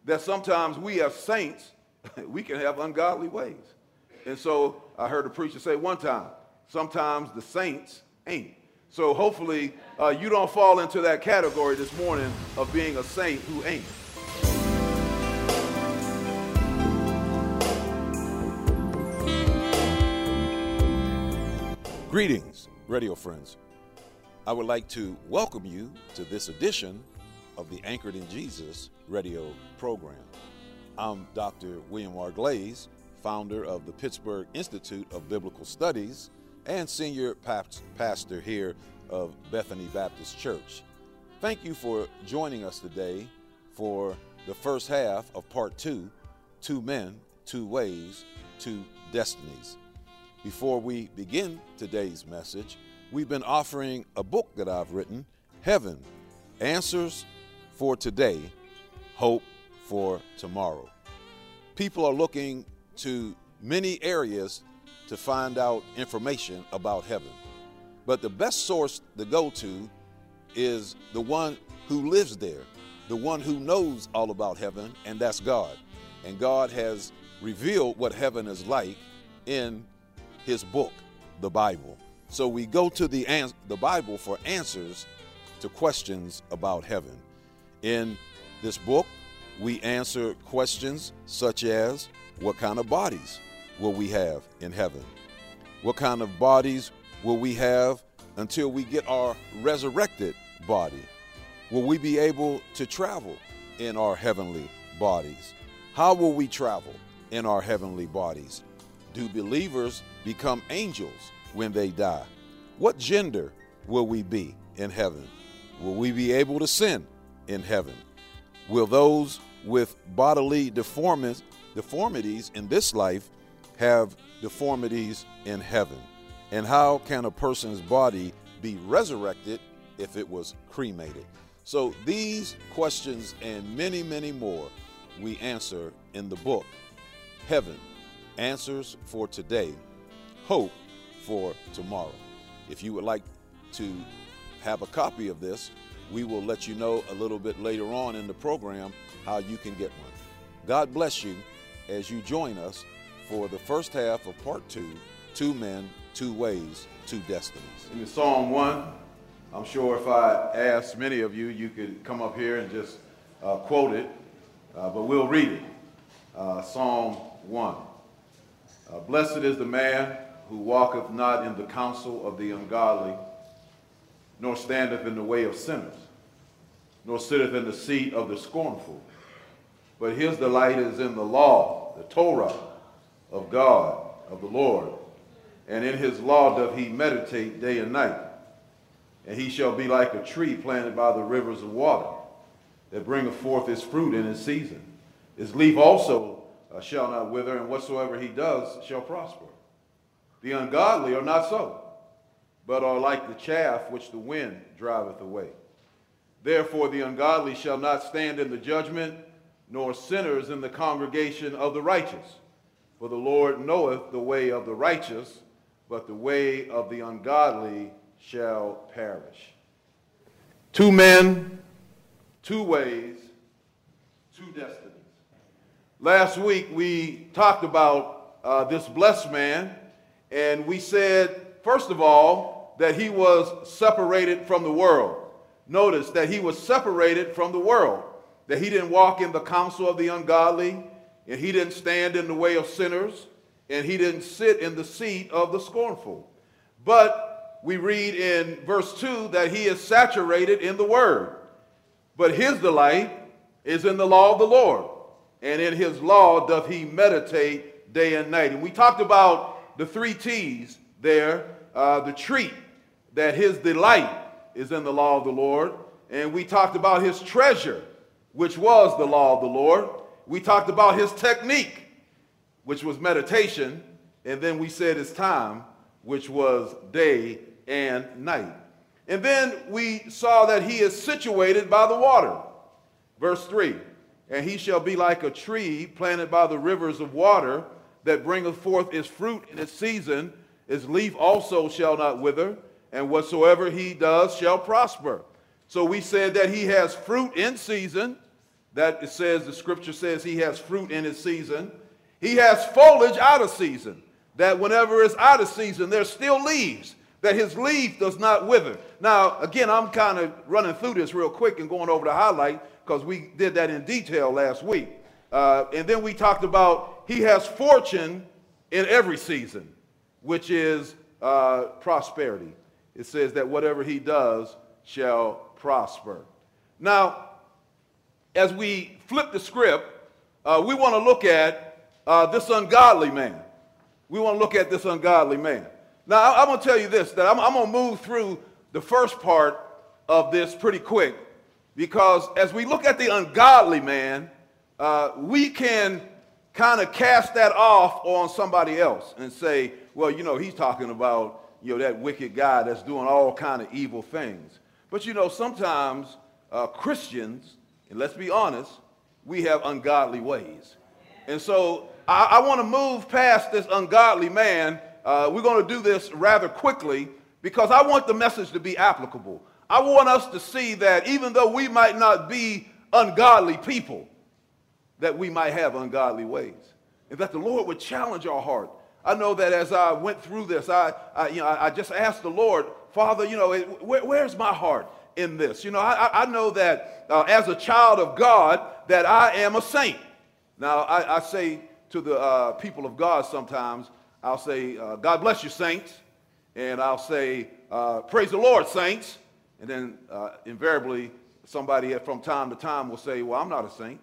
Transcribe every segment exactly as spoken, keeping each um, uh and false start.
that sometimes we as saints, we can have ungodly ways. And so I heard a preacher say one time, sometimes the saints ain't. So hopefully uh, you don't fall into that category this morning of being a saint who ain't. Greetings, radio friends. I would like to welcome you to this edition of the Anchored in Jesus radio program. I'm Doctor William R. Glaze, founder of the Pittsburgh Institute of Biblical Studies and senior pastor here of Bethany Baptist Church. Thank you for joining us today for the first half of part two, Two Men, Two Ways, Two Destinies. Before we begin today's message, we've been offering a book that I've written, Heaven, Answers for Today, Hope for Tomorrow. People are looking to many areas to find out information about heaven. But the best source to go to is the one who lives there, the one who knows all about heaven, and that's God. And God has revealed what heaven is like in his book, the Bible. So we go to the, ans- the Bible for answers to questions about heaven. In this book, we answer questions such as, what kind of bodies will we have in heaven? What kind of bodies will we have until we get our resurrected body? Will we be able to travel in our heavenly bodies? How will we travel in our heavenly bodies? Do believers become angels when they die? What gender will we be in heaven? Will we be able to sin in heaven? Will those with bodily deformities, deformities in this life have deformities in heaven? And how can a person's body be resurrected if it was cremated? So these questions and many, many more we answer in the book, Heaven, Answers for Today, Hope for Tomorrow. If you would like to have a copy of this, we will let you know a little bit later on in the program how you can get one. God bless you as you join us for the first half of part two, Two Men, Two Ways, Two Destinies. In Psalm one, I'm sure if I asked many of you, you could come up here and just uh, quote it, uh, but we'll read it. Uh, Psalm one. Uh, Blessed is the man who walketh not in the counsel of the ungodly, nor standeth in the way of sinners, nor sitteth in the seat of the scornful. But his delight is in the law, the Torah of God, of the Lord. And in his law doth he meditate day and night. And he shall be like a tree planted by the rivers of water, that bringeth forth his fruit in his season. His leaf also uh, shall not wither, and whatsoever he does shall prosper. The ungodly are not so, but are like the chaff which the wind driveth away. Therefore the ungodly shall not stand in the judgment, nor sinners in the congregation of the righteous. For the Lord knoweth the way of the righteous, but the way of the ungodly shall perish. Two men, two ways, two destinies. Last week we talked about uh, this blessed man, and we said, first of all, that he was separated from the world. Notice that he was separated from the world, that he didn't walk in the counsel of the ungodly, and he didn't stand in the way of sinners, and he didn't sit in the seat of the scornful. But we read in verse two that he is saturated in the word. But his delight is in the law of the Lord, and in his law doth he meditate day and night. And we talked about the three T's there, uh, the treat, that his delight is in the law of the Lord. And we talked about his treasure, which was the law of the Lord. We talked about his technique, which was meditation. And then we said his time, which was day and night. And then we saw that he is situated by the water. Verse three, and he shall be like a tree planted by the rivers of water, that bringeth forth his fruit in its season. His leaf also shall not wither, and whatsoever he does shall prosper. So we said that he has fruit in season, that it says, the scripture says he has fruit in his season. He has foliage out of season, that whenever it's out of season, there's still leaves, that his leaf does not wither. Now, again, I'm kind of running through this real quick and going over the highlight because we did that in detail last week. Uh, and then we talked about he has fortune in every season, which is uh, prosperity. It says that whatever he does shall prosper. Now, as we flip the script, uh, we want to look at uh, this ungodly man. We want to look at this ungodly man. Now, I, I'm going to tell you this, that I'm, I'm going to move through the first part of this pretty quick, because as we look at the ungodly man, uh, we can kind of cast that off on somebody else and say, well, you know, he's talking about, you know, that wicked guy that's doing all kind of evil things. But, you know, sometimes uh, Christians, and let's be honest, we have ungodly ways. And so I, I want to move past this ungodly man. Uh, we're going to do this rather quickly because I want the message to be applicable. I want us to see that even though we might not be ungodly people, that we might have ungodly ways, and that the Lord would challenge our heart. I know that as I went through this, I, I, you know, I just asked the Lord, Father, you know, where, where's my heart in this? You know, I, I know that uh, as a child of God, that I am a saint. Now, I, I say to the uh, people of God sometimes, I'll say, uh, God bless you, saints, and I'll say, uh, praise the Lord, saints, and then uh, invariably somebody from time to time will say, well, I'm not a saint.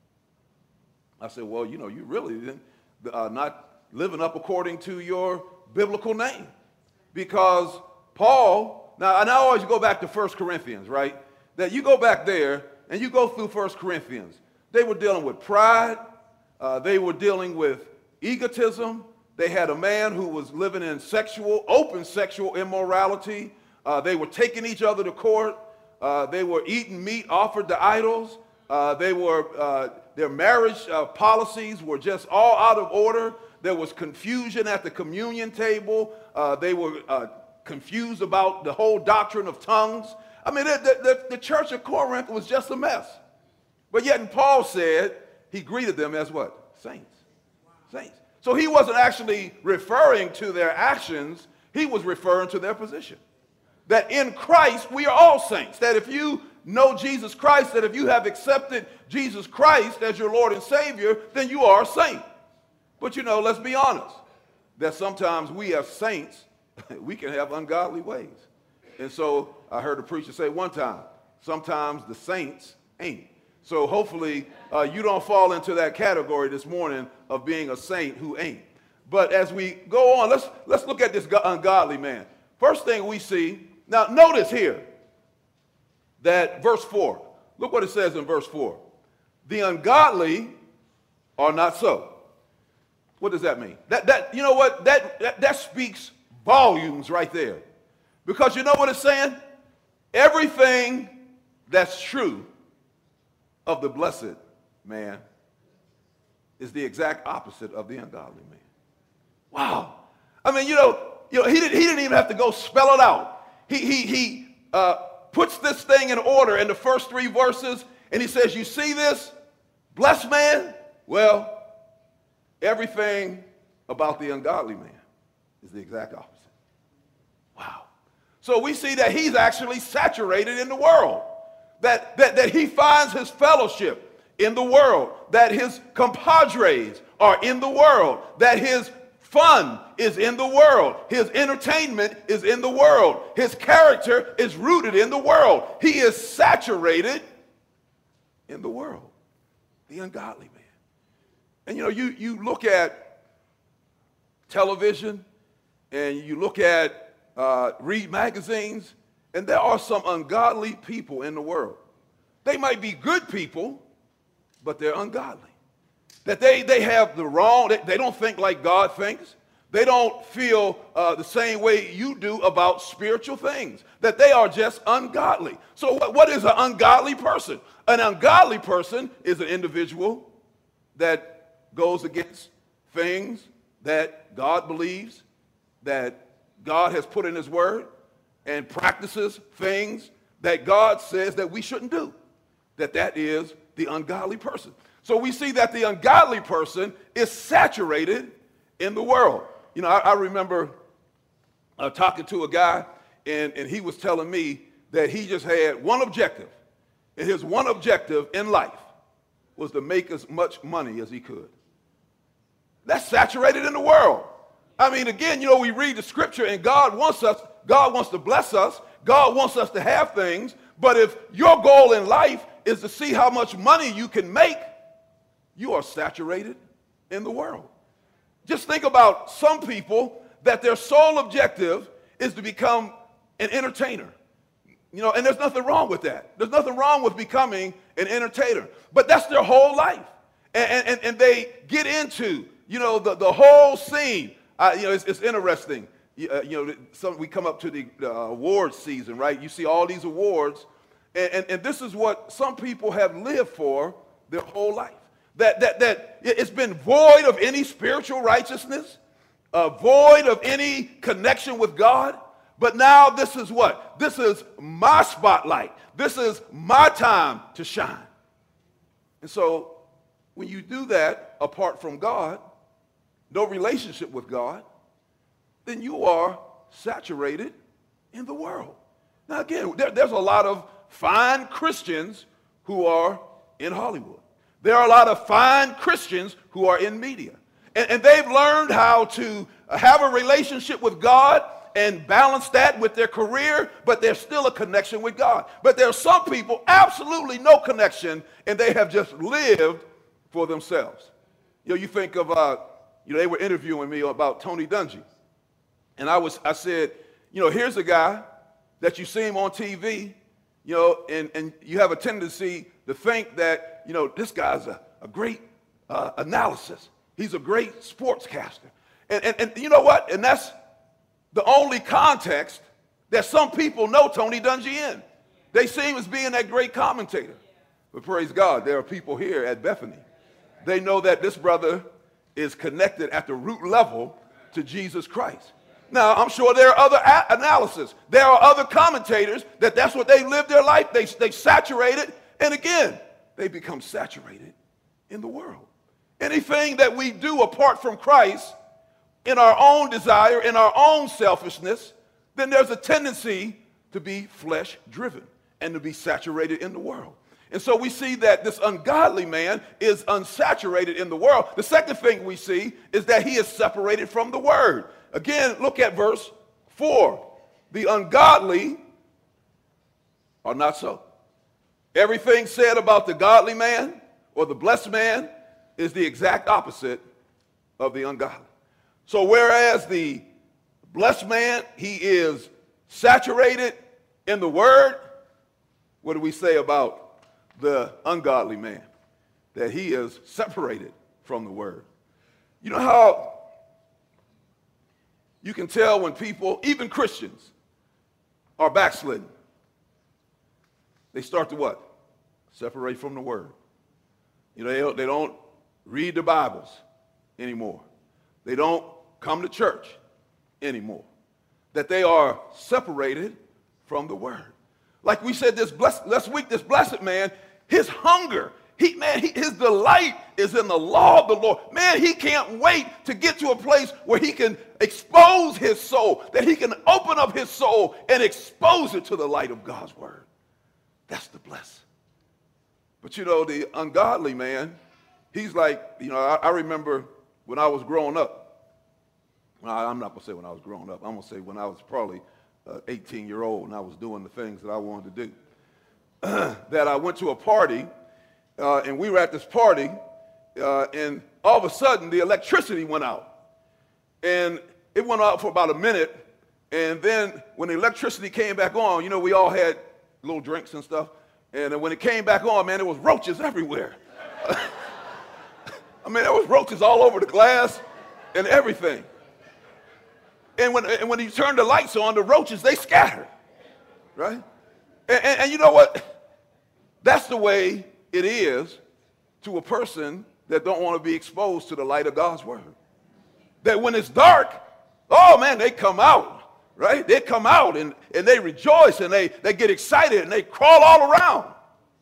I said, well, you know, you really uh, not living up according to your biblical name. Because Paul, now, and I always go back to First Corinthians, right? That you go back there and you go through First Corinthians. They were dealing with pride. Uh, they were dealing with egotism. They had a man who was living in sexual, open sexual immorality. Uh, they were taking each other to court. Uh, they were eating meat offered to idols. Uh, they were, uh, their marriage uh, policies were just all out of order. There was confusion at the communion table. Uh, they were uh, confused about the whole doctrine of tongues. I mean, the, the, the church of Corinth was just a mess. But yet, and Paul said, he greeted them as what? Saints. Saints. So he wasn't actually referring to their actions. He was referring to their position. That in Christ, we are all saints. That if you know Jesus Christ, that if you have accepted Jesus Christ as your Lord and Savior, then you are a saint. But you know, let's be honest, that sometimes we as saints, we can have ungodly ways. And so I heard a preacher say one time, sometimes the saints ain't. So hopefully uh, you don't fall into that category this morning of being a saint who ain't. But as we go on, let's, let's look at this ungodly man. First thing we see, now notice here that verse four, look what it says in verse four. The ungodly are not so. What does that mean? That, that, you know what, that, that, that speaks volumes right there. Because you know what it's saying? Everything that's true of the blessed man is the exact opposite of the ungodly man. Wow. I mean, you know, you know he, didn't, he didn't even have to go spell it out. He, he, he uh, puts this thing in order in the first three verses, and he says, you see this blessed man? Well, everything about the ungodly man is the exact opposite. Wow. So we see that he's actually saturated in the world. That, that, that he finds his fellowship in the world, that his compadres are in the world, that his fun is in the world, his entertainment is in the world, his character is rooted in the world. He is saturated in the world, the ungodly man. And you know, you, you look at television and you look at, uh, read magazines, and there are some ungodly people in the world. They might be good people, but they're ungodly. That they, they have the wrong, they, they don't think like God thinks. They don't feel uh, the same way you do about spiritual things. That they are just ungodly. So what, what is an ungodly person? An ungodly person is an individual that goes against things that God believes, that God has put in his word, and practices things that God says that we shouldn't do. That that is the ungodly person. So we see that the ungodly person is saturated in the world. You know, I, I remember uh, talking to a guy, and, and he was telling me that he just had one objective. And his one objective in life was to make as much money as he could. That's saturated in the world. I mean, again, you know, we read the scripture, and God wants us, God wants to bless us. God wants us to have things. But if your goal in life is to see how much money you can make, you are saturated in the world. Just think about some people that their sole objective is to become an entertainer. You know, and there's nothing wrong with that. There's nothing wrong with becoming an entertainer. But that's their whole life. And, and, and they get into, you know, the, the whole scene. Uh, you know, it's, it's interesting. You, uh, you know, some, we come up to the uh, awards season, right? You see all these awards. And, and, and this is what some people have lived for their whole life. That, that, that it's been void of any spiritual righteousness, uh, void of any connection with God. But now this is what? This is my spotlight. This is my time to shine. And so when you do that apart from God, no relationship with God, then you are saturated in the world. Now again, there, there's a lot of fine Christians who are in Hollywood. There are a lot of fine Christians who are in media. And, and they've learned how to have a relationship with God and balance that with their career, but there's still a connection with God. But there are some people, absolutely no connection, and they have just lived for themselves. You know, you think of, uh, you know, they were interviewing me about Tony Dungy. And I was, I said, you know, here's a guy that you see him on T V, you know, and, and you have a tendency to think that, you know, this guy's a, a great uh, analysis. He's a great sportscaster. And, and, and you know what? And that's the only context that some people know Tony Dungy in. They see him as being that great commentator. But praise God, there are people here at Bethany. They know that this brother is connected at the root level to Jesus Christ. Now, I'm sure there are other a- analysis. There are other commentators that that's what they live their life. They, they saturate it. And again, they become saturated in the world. Anything that we do apart from Christ, in our own desire, in our own selfishness, then there's a tendency to be flesh-driven and to be saturated in the world. And so we see that this ungodly man is unsaturated in the world. The second thing we see is that he is separated from the word. Again, look at verse four. The ungodly are not so. Everything said about the godly man or the blessed man is the exact opposite of the ungodly. So whereas the blessed man, he is saturated in the word, what do we say about the ungodly man? That he is separated from the word. You know how you can tell when people, even Christians, are backslidden? They start to what? Separate from the word. You know, they don't, they don't read the Bibles anymore. They don't come to church anymore. That they are separated from the word. Like we said this blessed, last week, this blessed man, his hunger, he, man, he, his delight is in the law of the Lord. Man, he can't wait to get to a place where he can expose his soul, that he can open up his soul and expose it to the light of God's word. That's the blessed. But you know, the ungodly man, he's like, you know, I, I remember when I was growing up. Well, I'm not going to say when I was growing up. I'm going to say when I was probably uh, eighteen-year-old and I was doing the things that I wanted to do. That I went to a party, uh, and we were at this party, uh, and all of a sudden the electricity went out. And it went out for about a minute, and then when the electricity came back on, you know, we all had little drinks and stuff, and then when it came back on, man, there was roaches everywhere. I mean, there was roaches all over the glass and everything. And when, and when you turn the lights on, the roaches, they scatter, right? And, and, and you know what? That's the way it is to a person that don't want to be exposed to the light of God's word. That when it's dark, oh man, they come out, right? They come out and, and they rejoice and they, they get excited and they crawl all around.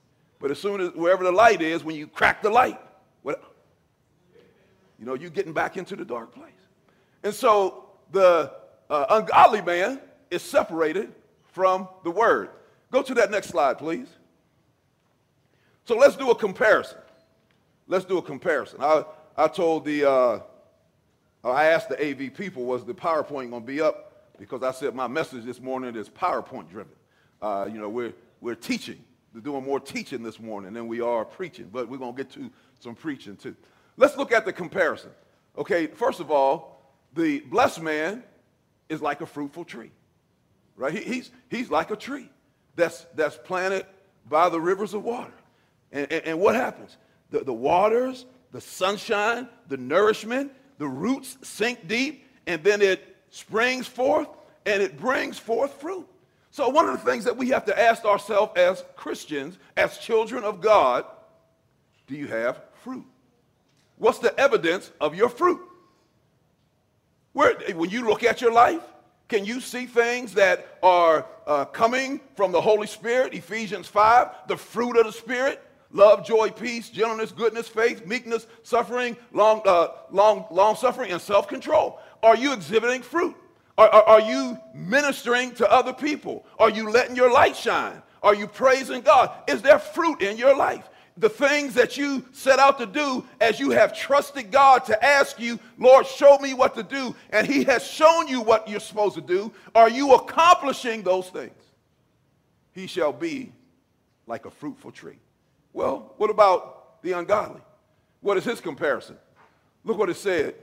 But as soon as, wherever the light is, when you crack the light, what, you know, you're getting back into the dark place. And so the uh, ungodly man is separated from the word. Go to that next slide, please. So let's do a comparison. Let's do a comparison. I, I told the, uh, I asked the A V people, was the PowerPoint going to be up? Because I said my message this morning is PowerPoint driven. Uh, you know, we're, we're teaching. We're doing more teaching this morning than we are preaching, but we're going to get to some preaching too. Let's look at the comparison. Okay, first of all, the blessed man is like a fruitful tree, right? He, he's, he's like a tree that's, that's planted by the rivers of water. And, and, and what happens? The, the waters, the sunshine, the nourishment, the roots sink deep, and then it springs forth, and it brings forth fruit. So one of the things that we have to ask ourselves as Christians, as children of God, do you have fruit? What's the evidence of your fruit? Where, when you look at your life, can you see things that are uh, coming from the Holy Spirit? Ephesians five, the fruit of the Spirit, love, joy, peace, gentleness, goodness, faith, meekness, suffering, long, uh, long, long suffering, and self-control. Are you exhibiting fruit? Are, are, are you ministering to other people? Are you letting your light shine? Are you praising God? Is there fruit in your life? The things that you set out to do as you have trusted God to ask you, Lord, show me what to do, and he has shown you what you're supposed to do, are you accomplishing those things? He shall be like a fruitful tree. Well, what about the ungodly? What is his comparison? Look what it said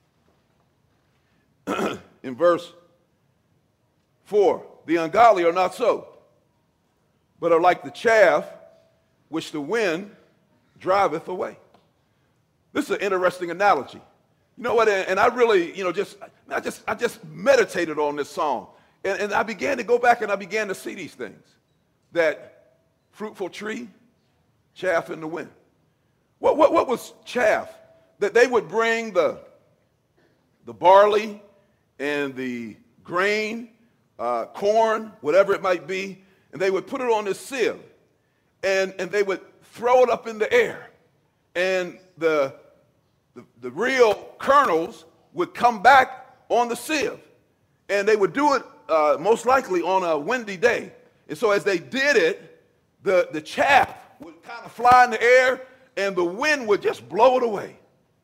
in verse four. The ungodly are not so, but are like the chaff which the wind driveth away. This is an interesting analogy. You know what? And I really, you know, just I just I just meditated on this song, and, and I began to go back and I began to see these things. That fruitful tree, chaff in the wind. What what what was chaff? That they would bring the the barley and the grain, uh, corn, whatever it might be, and they would put it on this sieve. And, and they would throw it up in the air. And the, the, the real kernels would come back on the sieve. And they would do it uh, most likely on a windy day. And so as they did it, the, the chaff would kind of fly in the air and the wind would just blow it away.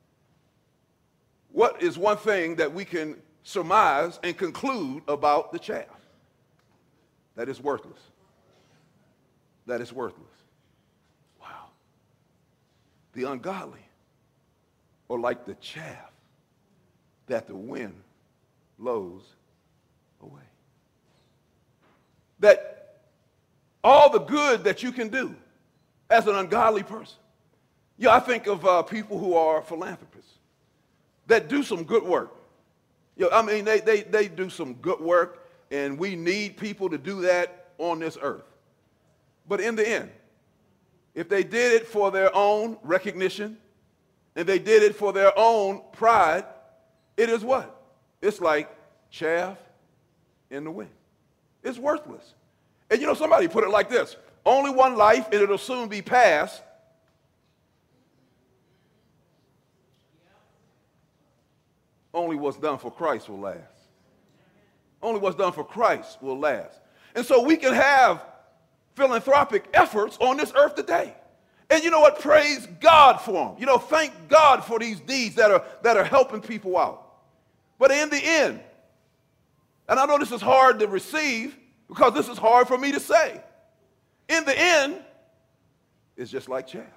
What is one thing that we can surmise and conclude about the chaff? That is worthless. That is worthless. Wow. The ungodly are like the chaff that the wind blows away. That all the good that you can do as an ungodly person. Yeah, I think of uh, people who are philanthropists that do some good work. You know, I mean, they, they, they do some good work, and we need people to do that on this earth. But in the end, if they did it for their own recognition and they did it for their own pride, it is what? It's like chaff in the wind. It's worthless. And you know, somebody put it like this: only one life and it'll soon be past. Only what's done for Christ will last. Only what's done for Christ will last. And so we can have philanthropic efforts on this earth today. And you know what? Praise God for them. You know, thank God for these deeds that are, that are helping people out. But in the end, and I know this is hard to receive because this is hard for me to say, in the end, it's just like chaff.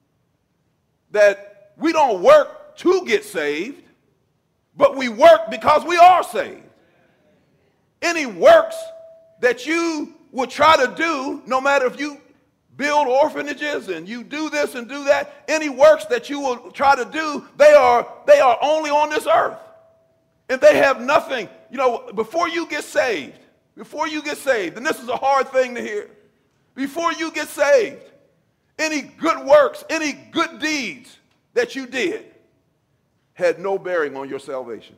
That we don't work to get saved, but we work because we are saved. Any works that you would try to do, no matter if you build orphanages and you do this and do that, any works that you will try to do, they are, they are only on this earth. And they have nothing. You know, before you get saved, before you get saved, and this is a hard thing to hear, before you get saved, any good works, any good deeds that you did had no bearing on your salvation.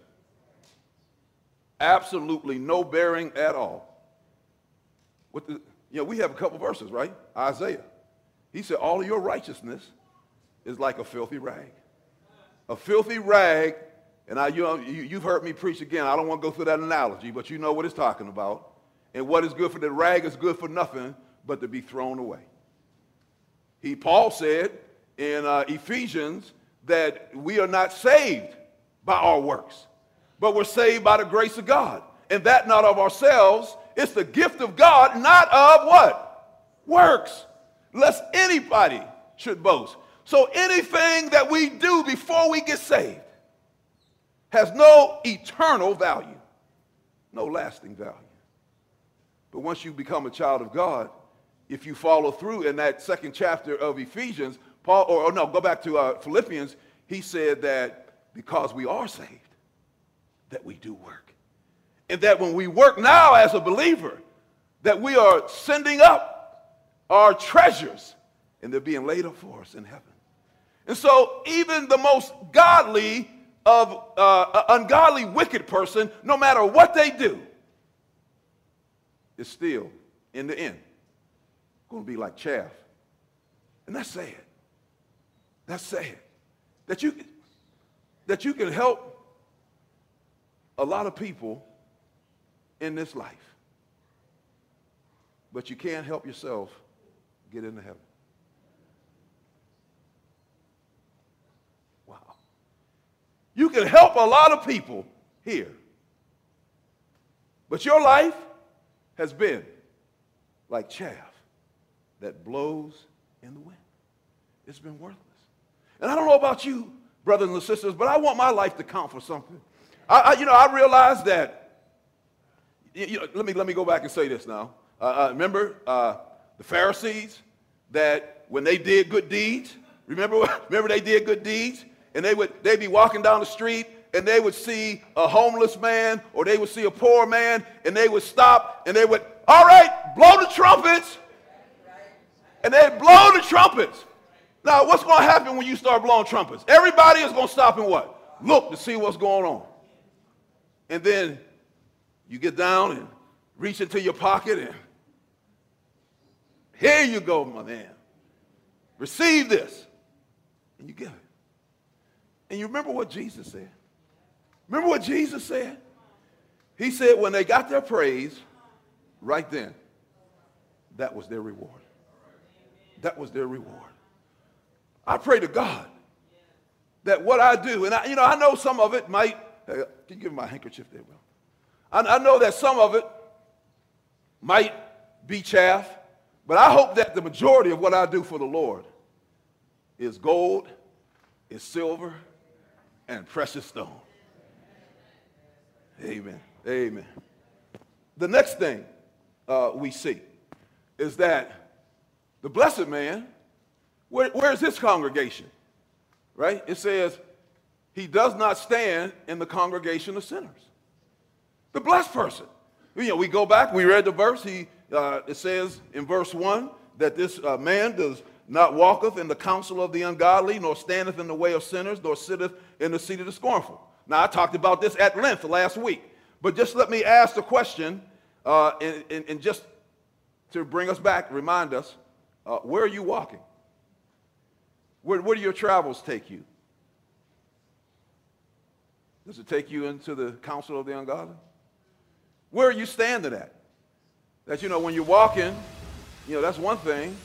Absolutely no bearing at all. What the, you know, we have a couple verses, right? Isaiah. He said, all of your righteousness is like a filthy rag. A filthy rag, and I, you know, you, you've heard me preach again. I don't want to go through that analogy, but you know what it's talking about. And what is good for the rag is good for nothing but to be thrown away. He, Paul said in uh, Ephesians that we are not saved by our works, but we're saved by the grace of God. And that not of ourselves, it's the gift of God, not of what? Works. Lest anybody should boast. So anything that we do before we get saved has no eternal value, no lasting value. But once you become a child of God, if you follow through in that second chapter of Ephesians, Paul, or, or no, go back to uh, Philippians, he said that because we are saved, that we do work. And that when we work now as a believer, that we are sending up our treasures and they're being laid up for us in heaven. And so even the most godly of uh, ungodly wicked person, no matter what they do, is still in the end going to be like chaff. And that's sad. That's sad. That you, that you can help a lot of people in this life, but you can't help yourself get into heaven. Wow. You can help a lot of people here, but your life has been like chaff that blows in the wind. It's been worthless. And I don't know about you, brothers and sisters, but I want my life to count for something. I, I you know, I realize that, you know, let me, let me go back and say this now. Uh, uh, remember uh, the Pharisees, that when they did good deeds, remember, remember they did good deeds, and they would, they'd be walking down the street, and they would see a homeless man, or they would see a poor man, and they would stop, and they would, all right, blow the trumpets. And they'd blow the trumpets. Now, what's going to happen when you start blowing trumpets? Everybody is going to stop and what? Look to see what's going on. And then you get down and reach into your pocket and here you go, my man. Receive this. And you give it. And you remember what Jesus said? Remember what Jesus said? He said when they got their praise, right then, that was their reward. That was their reward. I pray to God that what I do, and I, you know, I know some of it might, uh, can you give me my handkerchief there, Will? I, I know that some of it might be chaff, but I hope that the majority of what I do for the Lord is gold, is silver, and precious stone. Amen. Amen. The next thing uh, we see is that the blessed man, where, where is his congregation? Right? It says, he does not stand in the congregation of sinners. The blessed person. You know, we go back, we read the verse, he, uh, it says in verse one that this uh, man does not walketh in the counsel of the ungodly, nor standeth in the way of sinners, nor sitteth in the seat of the scornful. Now, I talked about this at length last week, but just let me ask the question, uh, and, and, and just to bring us back, remind us, Uh, where are you walking? Where, where do your travels take you? Does it take you into the counsel of the ungodly? Where are you standing at? That, you know, when you're walking, you know, that's one thing.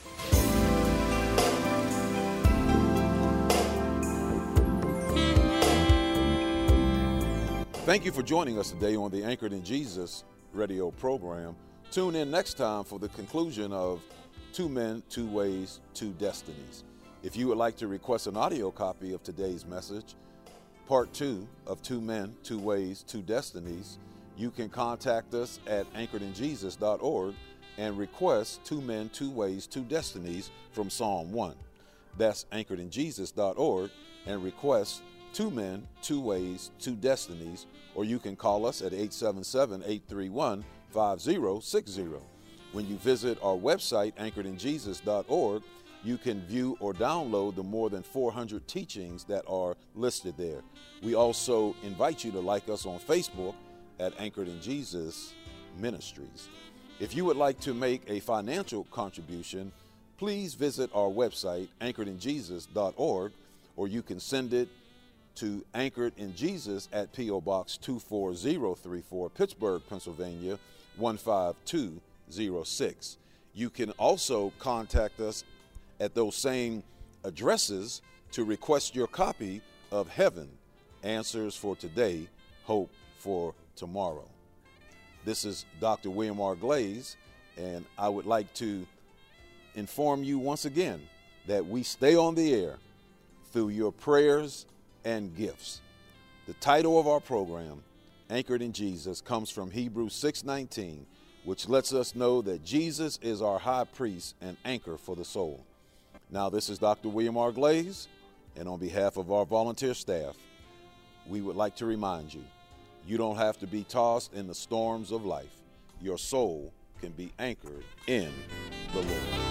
Thank you for joining us today on the Anchored in Jesus radio program. Tune in next time for the conclusion of Two Men, Two Ways, Two Destinies. If you would like to request an audio copy of today's message, part two of Two Men, Two Ways, Two Destinies, you can contact us at anchored in jesus dot org and request Two Men, Two Ways, Two Destinies from Psalm one. That's anchored in jesus dot org and request Two Men, Two Ways, Two Destinies, or you can call us at eight seven seven, eight three one, five zero six zero. When you visit our website, anchored in jesus dot org, you can view or download the more than four hundred teachings that are listed there. We also invite you to like us on Facebook at Anchored in Jesus Ministries. If you would like to make a financial contribution, please visit our website, anchored in jesus dot org, or you can send it to Anchored in Jesus at P O Box two four zero three four, Pittsburgh, Pennsylvania, one five two zero six. You can also contact us at those same addresses to request your copy of Heaven, Answers for Today, Hope for Tomorrow. This is Doctor William R. Glaze, and I would like to inform you once again that we stay on the air through your prayers and gifts. The title of our program, Anchored in Jesus, comes from Hebrews six nineteen, which lets us know that Jesus is our high priest and anchor for the soul. Now, this is Doctor William R. Glaze, and on behalf of our volunteer staff, we would like to remind you, you don't have to be tossed in the storms of life. Your soul can be anchored in the Lord.